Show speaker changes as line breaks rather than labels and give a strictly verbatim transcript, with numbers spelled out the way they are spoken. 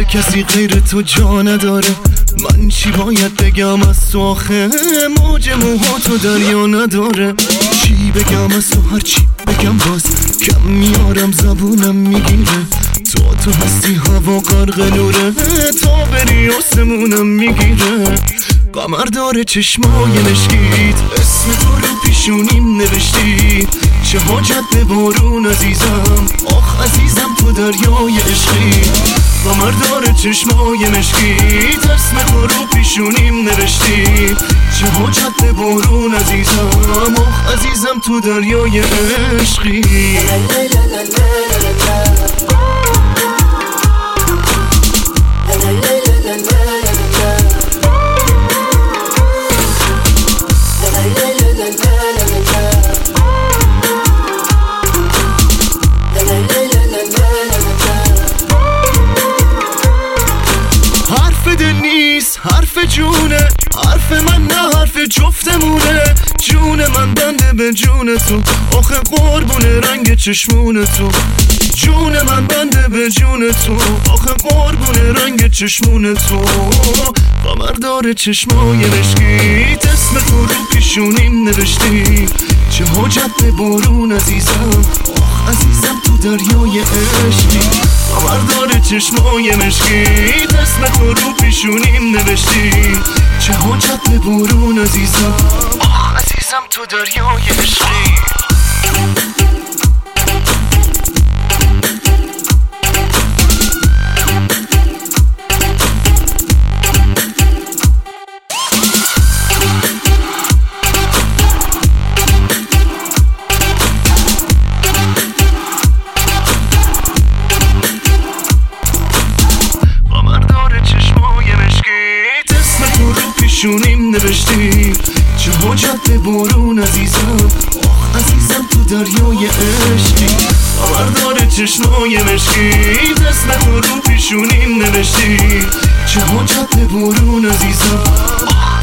کسی غیر تو جا نداره. من چی باید بگم از تو آخه؟ موج موها تو دریا نداره. چی بگم از تو؟ هر چی بگم باز کم میارم، زبونم میگیره. تو تو هستی هوا غرق نوره، تا بری آسمونم میگیره. قمر داره چشمای مشکیت، اسم تو رو پیشونیم نوشتی. چه حاجت به بارون عزیزم، آخ عزیزم تو دریای عشقی. قمر داره چشمای مشکیت، اسم تو رو پیشونیم نوشتی. چه حاجت به بارون عزیزم، آخ عزیزم تو دریای عشقی. حرف جونه، حرف من نه حرف جفتمونه. جون من بنده به جون تو، آخه قربونه رنگ چشمون تو. جون من بنده به جون تو، آخه قربونه رنگ چشمون تو. قمر داره چشمای مشکیت، اسم تو رو پیشونیم نوشتی. چه حاجت به بارون عزیزم، آخ عزیزم تو دریای عشقی. قمر داره چشمای مشکیت، اسم تو رو پیشونیم نوشتی. چه حاجت به بارون عزیزم، آخ عزیزم تو دریای عشقی. پیشونیم نوشتی. چه حاجت به بارون عزیزم، آخ عزیزم تو دریای عشقی. قمر داره چشمای مشکیت، اسم تو رو پیشونیم نوشتی. چه حاجت به بارون عزیزم، آخ